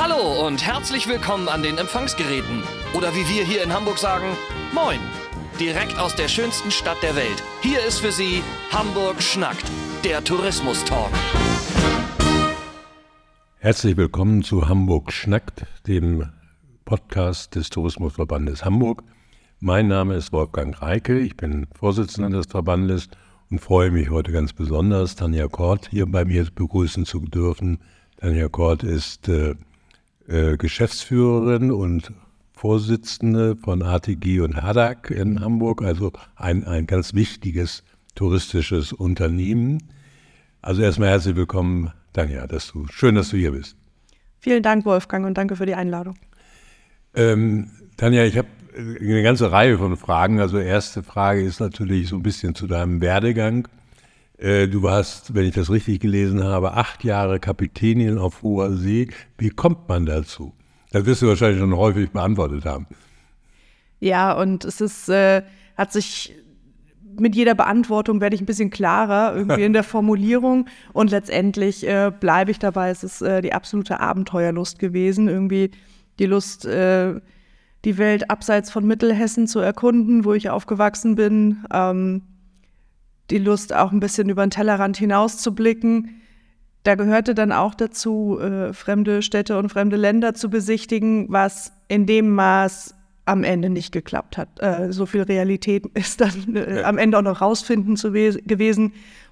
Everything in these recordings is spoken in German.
Hallo und herzlich willkommen an den Empfangsgeräten. Oder wie wir hier in Hamburg sagen, Moin. Direkt aus der schönsten Stadt der Welt. Hier ist für Sie Hamburg schnackt, der Tourismus-Talk. Herzlich willkommen zu Hamburg schnackt, dem Podcast des Tourismusverbandes Hamburg. Mein Name ist Wolfgang Reike, ich bin Vorsitzender des Verbandes und freue mich heute ganz besonders, Tanja Kort hier bei mir begrüßen zu dürfen. Tanja Kort ist Geschäftsführerin und Vorsitzende von ATG und Haddock in Hamburg, also ein ganz wichtiges touristisches Unternehmen. Also erstmal herzlich willkommen, Tanja, schön, dass du hier bist. Vielen Dank, Wolfgang, und danke für die Einladung. Tanja, ich habe eine ganze Reihe von Fragen. Also erste Frage ist natürlich so ein bisschen zu deinem Werdegang. Du warst, wenn ich das richtig gelesen habe, 8 Jahre Kapitänin auf hoher See. Wie kommt man dazu? Das wirst du wahrscheinlich schon häufig beantwortet haben. Ja, und es ist, hat sich mit jeder Beantwortung werde ich ein bisschen klarer irgendwie in der Formulierung. Und letztendlich bleibe ich dabei. Es ist die absolute Abenteuerlust gewesen. Irgendwie die Lust, die Welt abseits von Mittelhessen zu erkunden, wo ich aufgewachsen bin. Die Lust, auch ein bisschen über den Tellerrand hinaus zu blicken. Da gehörte dann auch dazu, fremde Städte und fremde Länder zu besichtigen, was in dem Maß am Ende nicht geklappt hat. So viel Realität ist dann am Ende auch noch rauszufinden gewesen.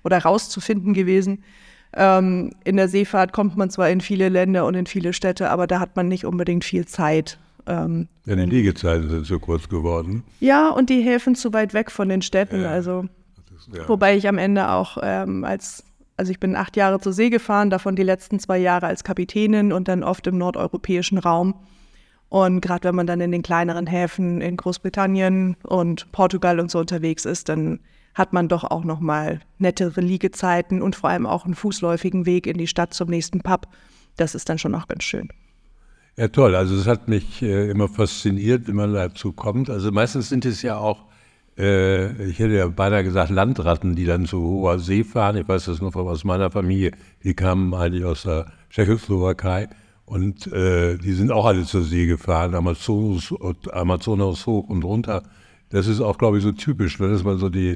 In der Seefahrt kommt man zwar in viele Länder und in viele Städte, aber da hat man nicht unbedingt viel Zeit. Ja, die Liegezeiten sind so kurz geworden. Ja, und die Häfen zu weit weg von den Städten. Ja. Ja. Wobei ich am Ende auch ich bin 8 Jahre zur See gefahren, davon die letzten 2 Jahre als Kapitänin und dann oft im nordeuropäischen Raum. Und gerade wenn man dann in den kleineren Häfen in Großbritannien und Portugal und so unterwegs ist, dann hat man doch auch nochmal nettere Liegezeiten und vor allem auch einen fußläufigen Weg in die Stadt zum nächsten Pub. Das ist dann schon auch ganz schön. Ja, toll. Also es hat mich immer fasziniert, wie man dazu kommt. Also meistens sind es ja auch ich hätte ja beinahe gesagt Landratten, die dann zu hoher See fahren. Ich weiß das nur aus meiner Familie. Die kamen eigentlich aus der Tschechoslowakei und die sind auch alle zur See gefahren, Amazonas hoch und runter. Das ist auch, glaube ich, so typisch, ne, dass man so die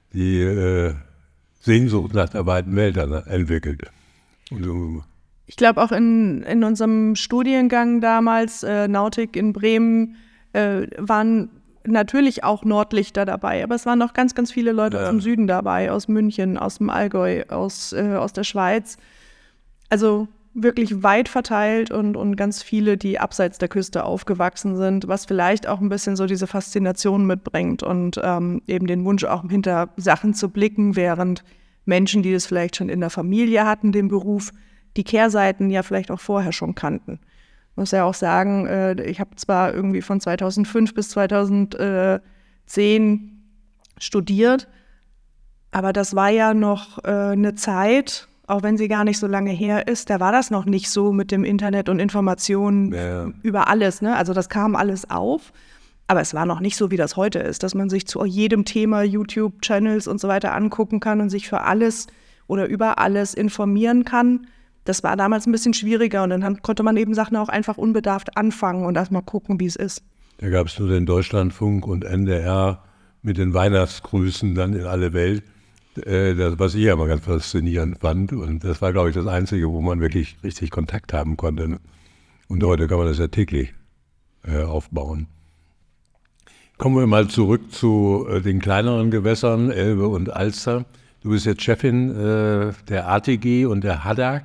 Sehnsucht nach der weiten Welt dann entwickelt. Ich glaube auch in unserem Studiengang damals, Nautik in Bremen, waren natürlich auch Nordlichter dabei, aber es waren noch ganz, ganz viele Leute aus dem Süden dabei, aus München, aus dem Allgäu, aus der Schweiz. Also wirklich weit verteilt und ganz viele, die abseits der Küste aufgewachsen sind, was vielleicht auch ein bisschen so diese Faszination mitbringt und eben den Wunsch auch hinter Sachen zu blicken, während Menschen, die das vielleicht schon in der Familie hatten, den Beruf, die Kehrseiten ja vielleicht auch vorher schon kannten. Ich muss ja auch sagen, ich habe zwar irgendwie von 2005 bis 2010 studiert, aber das war ja noch eine Zeit, auch wenn sie gar nicht so lange her ist, da war das noch nicht so mit dem Internet und Informationen über alles. Ne? Also das kam alles auf, aber es war noch nicht so, wie das heute ist, dass man sich zu jedem Thema YouTube-Channels und so weiter angucken kann und sich für alles oder über alles informieren kann. Das war damals ein bisschen schwieriger und dann konnte man eben Sachen auch einfach unbedarft anfangen und erstmal gucken, wie es ist. Da gab es nur den Deutschlandfunk und NDR mit den Weihnachtsgrüßen dann in alle Welt, was ich ja immer ganz faszinierend fand. Und das war, glaube ich, das Einzige, wo man wirklich richtig Kontakt haben konnte. Und heute kann man das ja täglich aufbauen. Kommen wir mal zurück zu den kleineren Gewässern, Elbe und Alster. Du bist jetzt Chefin der ATG und der Haddock.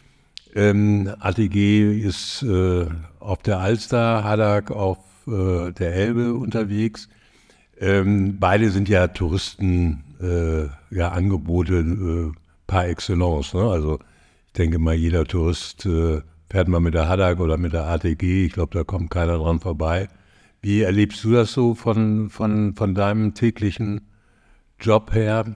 ATG ist auf der Alster, Haddock auf der Elbe unterwegs. Beide sind ja Touristenangebote par excellence. Ne? Also ich denke mal, jeder Tourist fährt mal mit der Haddock oder mit der ATG. Ich glaube, da kommt keiner dran vorbei. Wie erlebst du das so von deinem täglichen Job her?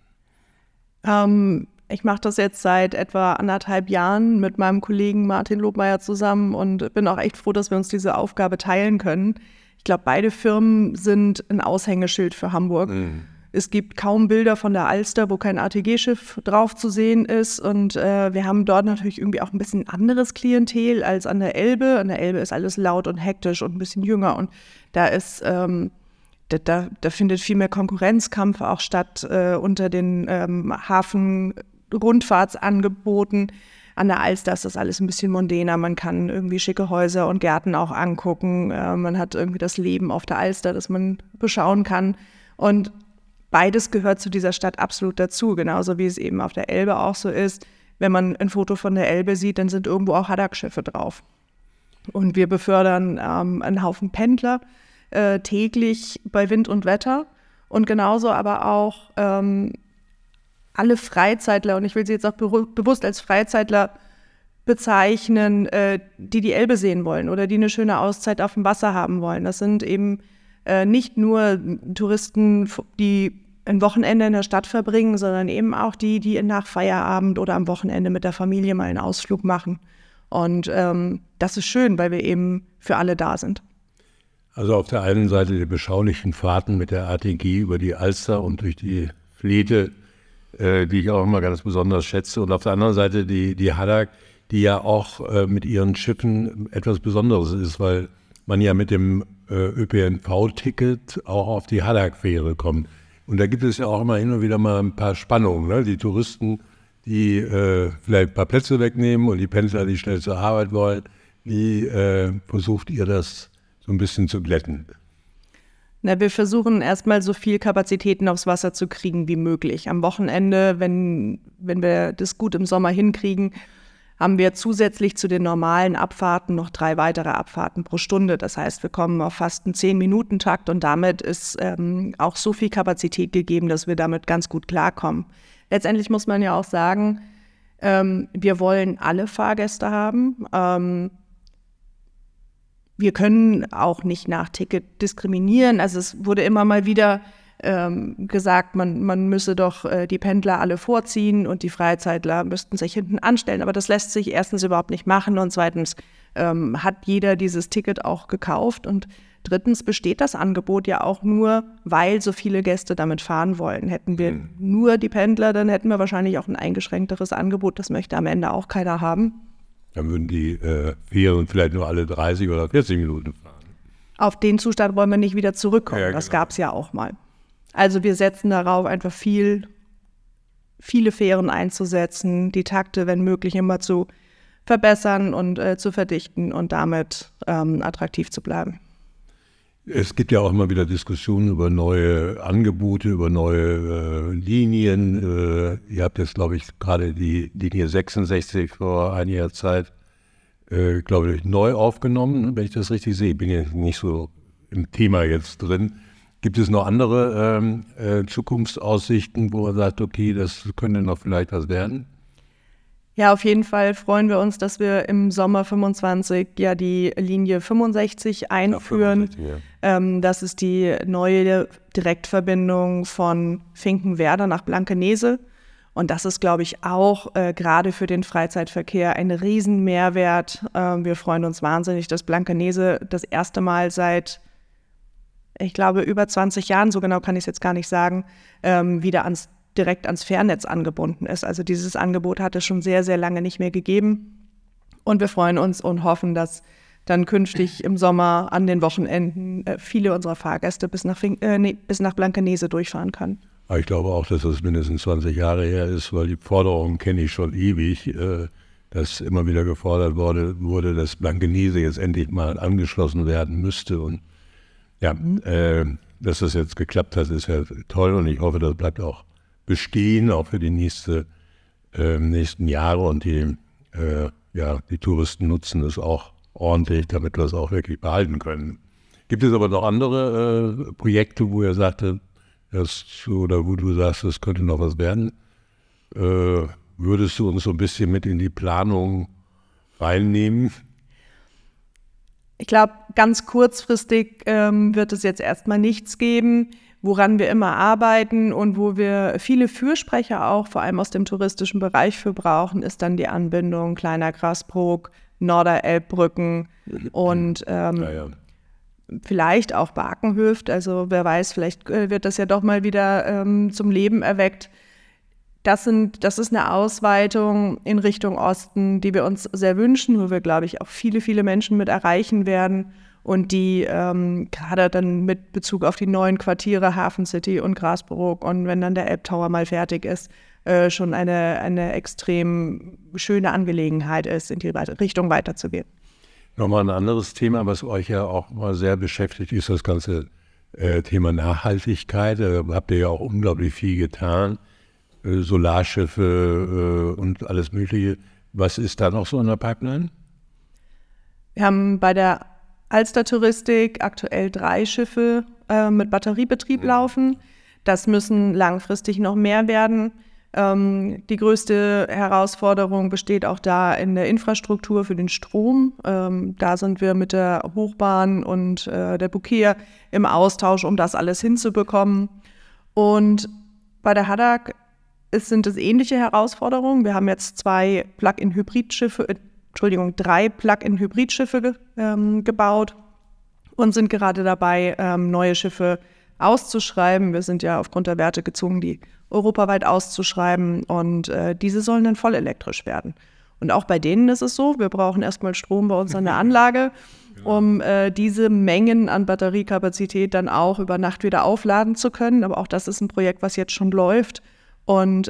Ich mache das jetzt seit etwa 1,5 Jahren mit meinem Kollegen Martin Lobmeier zusammen und bin auch echt froh, dass wir uns diese Aufgabe teilen können. Ich glaube, beide Firmen sind ein Aushängeschild für Hamburg. Es gibt kaum Bilder von der Alster, wo kein ATG-Schiff drauf zu sehen ist. Und wir haben dort natürlich irgendwie auch ein bisschen anderes Klientel als an der Elbe. An der Elbe ist alles laut und hektisch und ein bisschen jünger. Und da ist da findet viel mehr Konkurrenzkampf auch statt unter den Hafenrundfahrtsangeboten. An der Alster ist das alles ein bisschen mondäner. Man kann irgendwie schicke Häuser und Gärten auch angucken. Man hat irgendwie das Leben auf der Alster, das man beschauen kann. Und beides gehört zu dieser Stadt absolut dazu, genauso wie es eben auf der Elbe auch so ist. Wenn man ein Foto von der Elbe sieht, dann sind irgendwo auch Haddock-Schiffe drauf. Und wir befördern einen Haufen Pendler täglich bei Wind und Wetter. Und genauso aber auch alle Freizeitler, und ich will sie jetzt auch bewusst als Freizeitler bezeichnen, die Elbe sehen wollen oder die eine schöne Auszeit auf dem Wasser haben wollen. Das sind eben nicht nur Touristen, die ein Wochenende in der Stadt verbringen, sondern eben auch die nach Feierabend oder am Wochenende mit der Familie mal einen Ausflug machen. Und das ist schön, weil wir eben für alle da sind. Also auf der einen Seite die beschaulichen Fahrten mit der ATG über die Alster und durch die Fleete, die ich auch immer ganz besonders schätze. Und auf der anderen Seite die Haddock, die ja auch mit ihren Schiffen etwas Besonderes ist, weil man ja mit dem ÖPNV-Ticket auch auf die Haddock-Fähre kommt. Und da gibt es ja auch immer hin und wieder mal ein paar Spannungen, ne? Die Touristen, die vielleicht ein paar Plätze wegnehmen und die Pendler, die schnell zur Arbeit wollen. Wie versucht ihr das so ein bisschen zu glätten? Na, wir versuchen erstmal so viel Kapazitäten aufs Wasser zu kriegen wie möglich. Am Wochenende, wenn wir das gut im Sommer hinkriegen, haben wir zusätzlich zu den normalen Abfahrten noch 3 weitere Abfahrten pro Stunde. Das heißt, wir kommen auf fast einen 10-Minuten-Takt und damit ist auch so viel Kapazität gegeben, dass wir damit ganz gut klarkommen. Letztendlich muss man ja auch sagen, wir wollen alle Fahrgäste haben. Wir können auch nicht nach Ticket diskriminieren. Also es wurde immer mal wieder gesagt, man müsse doch die Pendler alle vorziehen und die Freizeitler müssten sich hinten anstellen. Aber das lässt sich erstens überhaupt nicht machen und zweitens hat jeder dieses Ticket auch gekauft. Und drittens besteht das Angebot ja auch nur, weil so viele Gäste damit fahren wollen. Hätten wir nur die Pendler, dann hätten wir wahrscheinlich auch ein eingeschränkteres Angebot. Das möchte am Ende auch keiner haben. Dann würden die Fähren vielleicht nur alle 30 oder 40 Minuten fahren. Auf den Zustand wollen wir nicht wieder zurückkommen. Ja, genau. Das gab es ja auch mal. Also wir setzen darauf, einfach viele Fähren einzusetzen, die Takte, wenn möglich, immer zu verbessern und zu verdichten und damit attraktiv zu bleiben. Es gibt ja auch immer wieder Diskussionen über neue Angebote, über neue Linien. Ihr habt jetzt, glaube ich, gerade die Linie 66 vor einiger Zeit, glaube ich, neu aufgenommen, wenn ich das richtig sehe. Ich bin ja nicht so im Thema jetzt drin. Gibt es noch andere Zukunftsaussichten, wo man sagt, okay, das könnte noch vielleicht was werden? Ja, auf jeden Fall freuen wir uns, dass wir im Sommer 25 ja die Linie 65 einführen. Ja, 65, ja. Das ist die neue Direktverbindung von Finkenwerder nach Blankenese. Und das ist, glaube ich, auch gerade für den Freizeitverkehr ein Riesenmehrwert. Wir freuen uns wahnsinnig, dass Blankenese das erste Mal seit, ich glaube, über 20 Jahren, so genau kann ich es jetzt gar nicht sagen, wieder direkt ans Fährnetz angebunden ist. Also dieses Angebot hat es schon sehr, sehr lange nicht mehr gegeben. Und wir freuen uns und hoffen, dass dann künftig im Sommer an den Wochenenden viele unserer Fahrgäste bis nach Blankenese durchfahren können. Aber ich glaube auch, dass das mindestens 20 Jahre her ist, weil die Forderung kenne ich schon ewig, dass immer wieder gefordert wurde, dass Blankenese jetzt endlich mal angeschlossen werden müsste. Und ja, dass das jetzt geklappt hat, ist ja toll und ich hoffe, das bleibt auch bestehen, auch für die nächsten Jahre und die Touristen nutzen es auch ordentlich, damit wir es auch wirklich behalten können. Gibt es aber noch andere Projekte, wo ihr sagte, wo du sagst, das könnte noch was werden? Würdest du uns so ein bisschen mit in die Planung reinnehmen? Ich glaube, ganz kurzfristig wird es jetzt erstmal nichts geben. Woran wir immer arbeiten und wo wir viele Fürsprecher auch, vor allem aus dem touristischen Bereich, für brauchen, ist dann die Anbindung Kleiner Grasbrook, Norderelbbrücken und vielleicht auch Barkenhöft, also wer weiß, vielleicht wird das ja doch mal wieder zum Leben erweckt. Das ist eine Ausweitung in Richtung Osten, die wir uns sehr wünschen, wo wir, glaube ich, auch viele, viele Menschen mit erreichen werden und die gerade dann mit Bezug auf die neuen Quartiere Hafen City und Grasbrook und wenn dann der Elbtower mal fertig ist, schon eine extrem schöne Angelegenheit ist, in die Richtung weiterzugehen. Nochmal ein anderes Thema, was euch ja auch mal sehr beschäftigt, ist das ganze Thema Nachhaltigkeit. Da habt ihr ja auch unglaublich viel getan. Solarschiffe und alles Mögliche. Was ist da noch so in der Pipeline? Wir haben bei der Alster-Touristik aktuell 3 Schiffe mit Batteriebetrieb laufen. Das müssen langfristig noch mehr werden. Die größte Herausforderung besteht auch da in der Infrastruktur für den Strom. Da sind wir mit der Hochbahn und der Bouquet im Austausch, um das alles hinzubekommen. Und bei der Haddock sind es ähnliche Herausforderungen. Wir haben jetzt 3 Plug-in-Hybridschiffe gebaut und sind gerade dabei, neue Schiffe auszuschreiben. Wir sind ja aufgrund der Werte gezwungen, die europaweit auszuschreiben und diese sollen dann voll elektrisch werden. Und auch bei denen ist es so, wir brauchen erstmal Strom bei uns an der Anlage, um diese Mengen an Batteriekapazität dann auch über Nacht wieder aufladen zu können. Aber auch das ist ein Projekt, was jetzt schon läuft. Und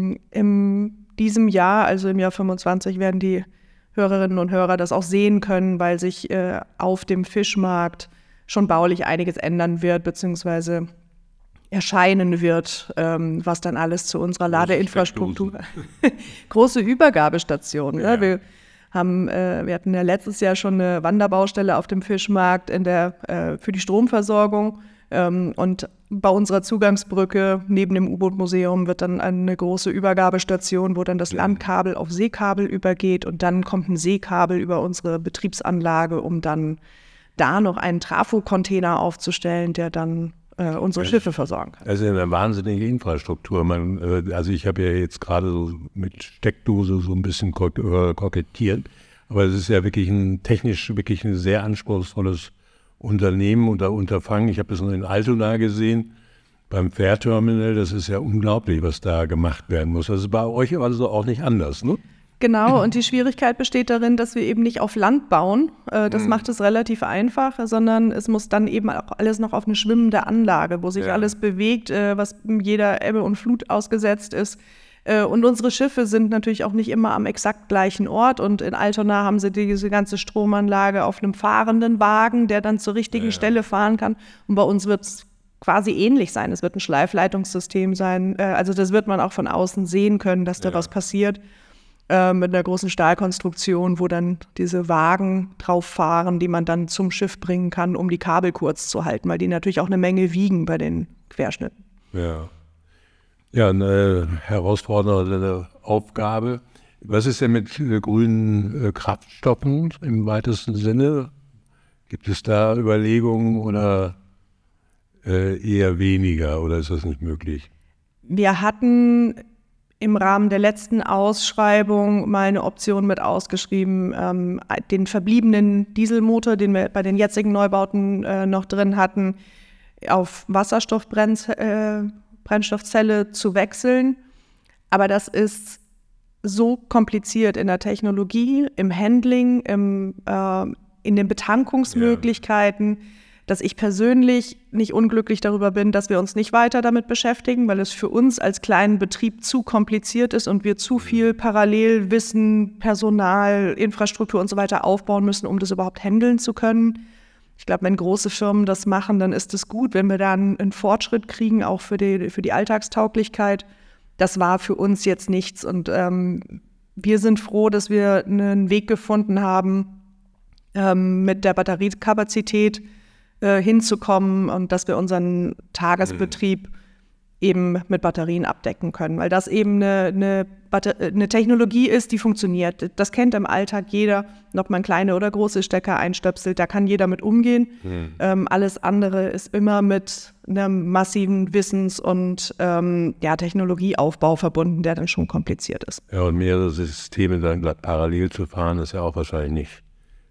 in diesem Jahr, also im Jahr 25, werden die Hörerinnen und Hörer das auch sehen können, weil sich auf dem Fischmarkt schon baulich einiges ändern wird, beziehungsweise erscheinen wird, was dann alles zu unserer Ladeinfrastruktur. Große Übergabestation. Ja. Wir hatten ja letztes Jahr schon eine Wanderbaustelle auf dem Fischmarkt für die Stromversorgung. Und bei unserer Zugangsbrücke neben dem U-Boot-Museum wird dann eine große Übergabestation, wo dann das Landkabel auf Seekabel übergeht und dann kommt ein Seekabel über unsere Betriebsanlage, um dann da noch einen Trafo-Container aufzustellen, der dann unsere Schiffe versorgen kann. Das ist eine wahnsinnige Infrastruktur. Also ich habe ja jetzt gerade so mit Steckdose so ein bisschen kokettiert, aber es ist ja wirklich technisch wirklich ein sehr anspruchsvolles Unternehmen oder Unterfangen. Ich habe das noch in Altona gesehen, beim Fährterminal. Das ist ja unglaublich, was da gemacht werden muss. Das ist bei euch also auch nicht anders, ne? Genau, und die Schwierigkeit besteht darin, dass wir eben nicht auf Land bauen. Das macht es relativ einfach, sondern es muss dann eben auch alles noch auf eine schwimmende Anlage, wo sich alles bewegt, was jeder Ebbe und Flut ausgesetzt ist. Und unsere Schiffe sind natürlich auch nicht immer am exakt gleichen Ort. Und in Altona haben sie diese ganze Stromanlage auf einem fahrenden Wagen, der dann zur richtigen Stelle fahren kann. Und bei uns wird es quasi ähnlich sein. Es wird ein Schleifleitungssystem sein. Also das wird man auch von außen sehen können, dass da was passiert. Mit einer großen Stahlkonstruktion, wo dann diese Wagen drauf fahren, die man dann zum Schiff bringen kann, um die Kabel kurz zu halten, weil die natürlich auch eine Menge wiegen bei den Querschnitten. Ja, eine herausfordernde Aufgabe. Was ist denn mit grünen Kraftstoffen im weitesten Sinne? Gibt es da Überlegungen oder eher weniger oder ist das nicht möglich? Wir hatten im Rahmen der letzten Ausschreibung mal eine Option mit ausgeschrieben, den verbliebenen Dieselmotor, den wir bei den jetzigen Neubauten noch drin hatten, auf Wasserstoffbrennstoffzelle zu wechseln. Aber das ist so kompliziert in der Technologie, im Handling, in den Betankungsmöglichkeiten, dass ich persönlich nicht unglücklich darüber bin, dass wir uns nicht weiter damit beschäftigen, weil es für uns als kleinen Betrieb zu kompliziert ist und wir zu viel Parallelwissen, Personal, Infrastruktur und so weiter aufbauen müssen, um das überhaupt handeln zu können. Ich glaube, wenn große Firmen das machen, dann ist es gut, wenn wir da einen Fortschritt kriegen, auch für die Alltagstauglichkeit. Das war für uns jetzt nichts und wir sind froh, dass wir einen Weg gefunden haben, mit der Batteriekapazität hinzukommen und dass wir unseren Tagesbetrieb eben mit Batterien abdecken können, weil das eben eine Technologie ist, die funktioniert. Das kennt im Alltag jeder, ob man kleine oder große Stecker einstöpselt, da kann jeder mit umgehen. Alles andere ist immer mit einem massiven Wissens- und Technologieaufbau verbunden, der dann schon kompliziert ist. Ja, und mehrere Systeme dann parallel zu fahren, ist ja auch wahrscheinlich nicht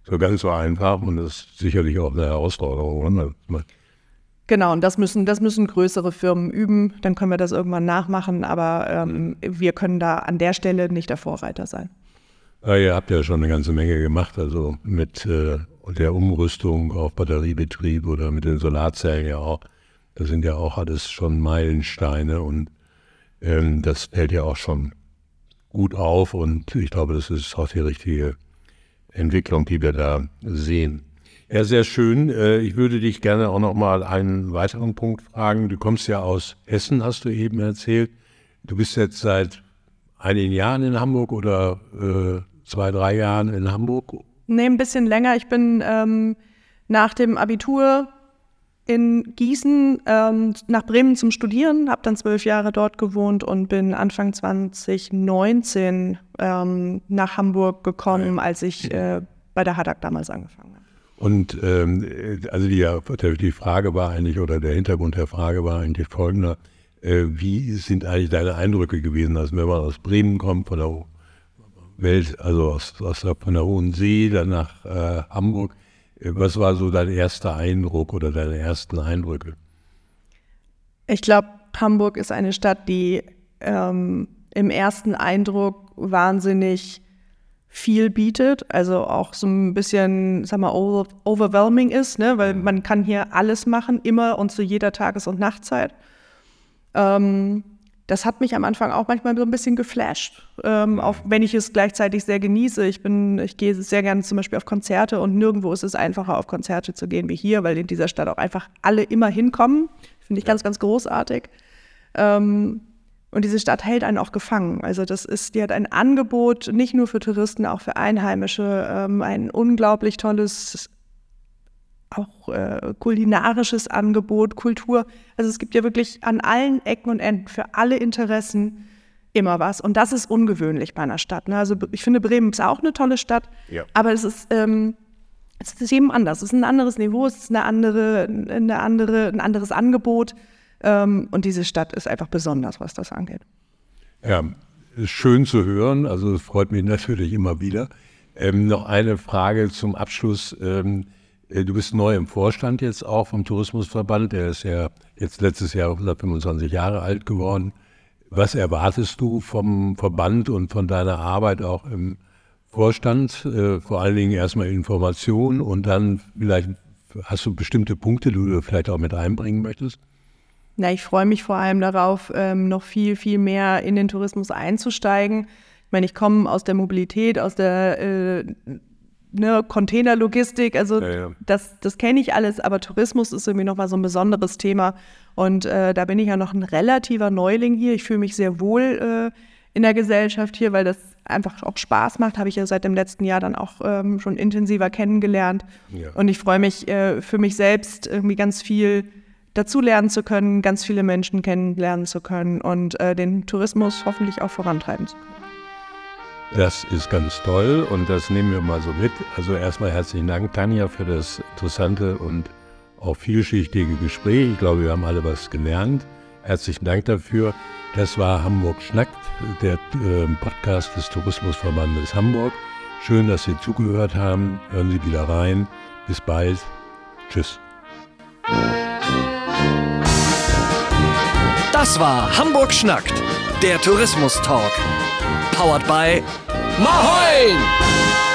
so ganz so einfach und das ist sicherlich auch eine Herausforderung. Genau, und das müssen größere Firmen üben, dann können wir das irgendwann nachmachen, aber wir können da an der Stelle nicht der Vorreiter sein. Ja, ihr habt ja schon eine ganze Menge gemacht, also mit der Umrüstung auf Batteriebetrieb oder mit den Solarzellen ja auch. Das sind ja auch alles schon Meilensteine und das fällt ja auch schon gut auf und ich glaube, das ist auch die richtige Entwicklung, die wir da sehen. Ja, sehr schön. Ich würde dich gerne auch noch mal einen weiteren Punkt fragen. Du kommst ja aus Hessen, hast du eben erzählt. Du bist jetzt seit einigen Jahren in Hamburg oder 2-3 Jahren in Hamburg? Nee, ein bisschen länger. Ich bin nach dem Abitur in Gießen nach Bremen zum Studieren, habe dann 12 Jahre dort gewohnt und bin Anfang 2019 nach Hamburg gekommen, als ich bei der Haddock damals angefangen habe. Und also die Frage war eigentlich, oder der Hintergrund der Frage war eigentlich folgender: Wie sind eigentlich deine Eindrücke gewesen, also wenn man aus Bremen kommt, von der Welt, also von der Hohen See, dann nach Hamburg? Was war so dein erster Eindruck oder deine ersten Eindrücke? Ich glaube, Hamburg ist eine Stadt, die im ersten Eindruck wahnsinnig viel bietet, also auch so ein bisschen, sag mal, overwhelming ist, ne? Weil man kann hier alles machen, immer und zu jeder Tages- und Nachtzeit. Das hat mich am Anfang auch manchmal so ein bisschen geflasht, auch wenn ich es gleichzeitig sehr genieße. Ich gehe sehr gerne zum Beispiel auf Konzerte und nirgendwo ist es einfacher, auf Konzerte zu gehen wie hier, weil in dieser Stadt auch einfach alle immer hinkommen. Finde ich ganz, ganz großartig. Und diese Stadt hält einen auch gefangen. Also die hat ein Angebot, nicht nur für Touristen, auch für Einheimische, ein unglaublich tolles, auch kulinarisches Angebot, Kultur. Also es gibt ja wirklich an allen Ecken und Enden für alle Interessen immer was. Und das ist ungewöhnlich bei einer Stadt. Ne? Also ich finde, Bremen ist auch eine tolle Stadt, aber es ist jedem anders. Es ist ein anderes Niveau, es ist ein anderes Angebot. Und diese Stadt ist einfach besonders, was das angeht. Ja, ist schön zu hören. Also es freut mich natürlich immer wieder. Noch eine Frage zum Abschluss. Du bist neu im Vorstand jetzt auch vom Tourismusverband. Der ist ja jetzt letztes Jahr 125 Jahre alt geworden. Was erwartest du vom Verband und von deiner Arbeit auch im Vorstand? Vor allen Dingen erstmal Informationen und dann vielleicht hast du bestimmte Punkte, die du vielleicht auch mit einbringen möchtest? Na, ich freue mich vor allem darauf, noch viel, viel mehr in den Tourismus einzusteigen. Ich meine, ich komme aus der Mobilität, aus der Containerlogistik, also das kenne ich alles, aber Tourismus ist irgendwie nochmal so ein besonderes Thema. Und da bin ich ja noch ein relativer Neuling hier. Ich fühle mich sehr wohl in der Gesellschaft hier, weil das einfach auch Spaß macht. Habe ich ja seit dem letzten Jahr dann auch schon intensiver kennengelernt. Ja. Und ich freue mich für mich selbst irgendwie ganz viel dazu lernen zu können, ganz viele Menschen kennenlernen zu können und den Tourismus hoffentlich auch vorantreiben zu können. Das ist ganz toll und das nehmen wir mal so mit. Also erstmal herzlichen Dank, Tanja, für das interessante und auch vielschichtige Gespräch. Ich glaube, wir haben alle was gelernt. Herzlichen Dank dafür. Das war Hamburg Schnackt, der Podcast des Tourismusverbandes Hamburg. Schön, dass Sie zugehört haben. Hören Sie wieder rein. Bis bald. Tschüss. Das war Hamburg Schnackt, der Tourismus-Talk. Powered by Moin!